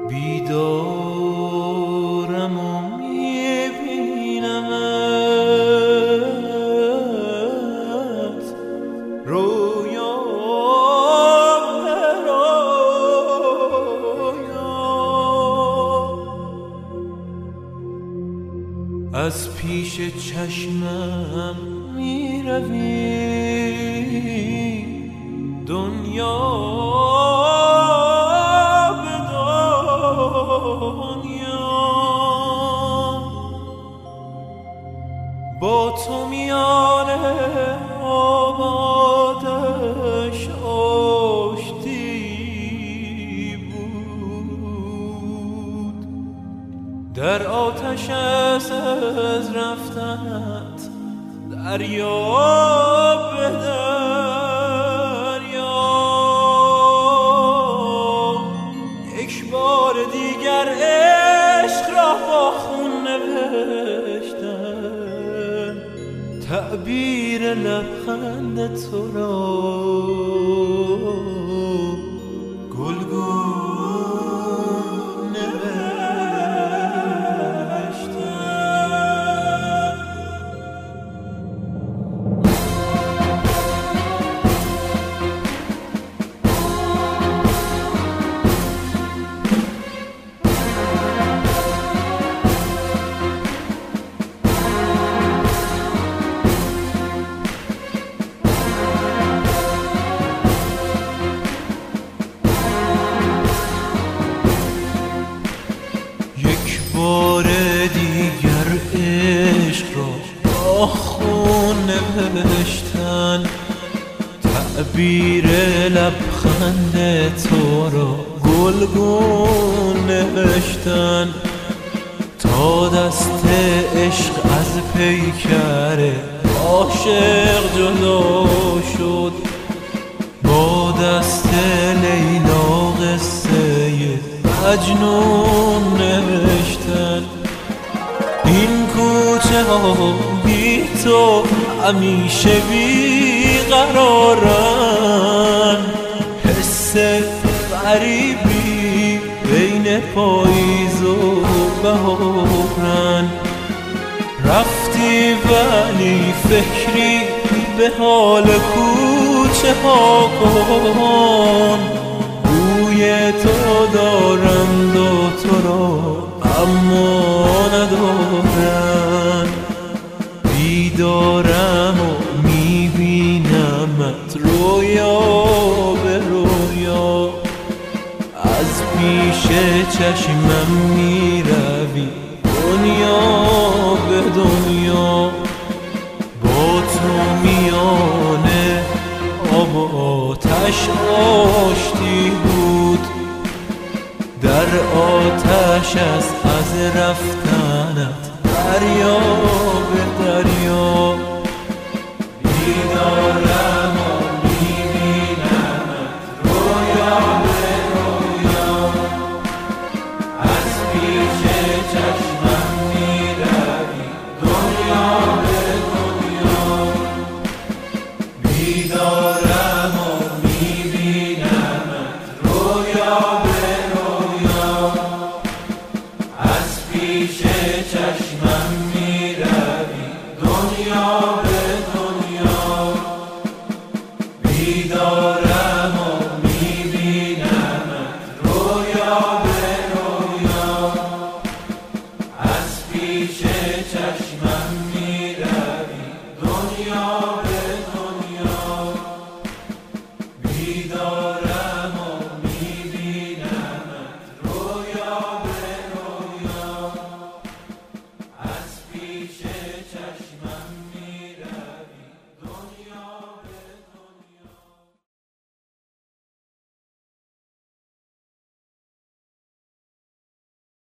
بیدارم و میبینمت رویا به رویا، از پیش چشمم میروی دنیا به دنیا، با تو میان آبادش آشتی بود، در آتش از رفتنت دریا به دریا، یک بار دیگر عشق را با خون نوشتن، تعبیر لبخند تو را گلگون بار دیگر عشق را با خون نوشتن، تعبیر لبخند تو را گلگون نوشتن، تا دست عشق از پیکر عاشق جدا شد، با دست لیلا قصه مجنون نوشتن. این کوچه ها بی تو همیشه بی قرارن، حس غریبی بین پاییز و بهارن، رفتی ولی فکری به حال کوچه ها کن، بوی تو دارند و تو را اما ندارن، بیدارم و میبینمت رویا به رویا، از پیش چشمم میروی دنیا به دنیا، با تو میانه آب و آتش آشتی بود، در آتش از رفتنت دریا به دریا، بیدارم و میبینمت رویا به رویا، از پیش چشمم میروی دنیا به دنیا، بیدارم و میبینمت رویا به رویا، از پیش چشمم میروی دنیا به دنیا، بیدارم و میبینمت رویا به رویا، از پیش چشمم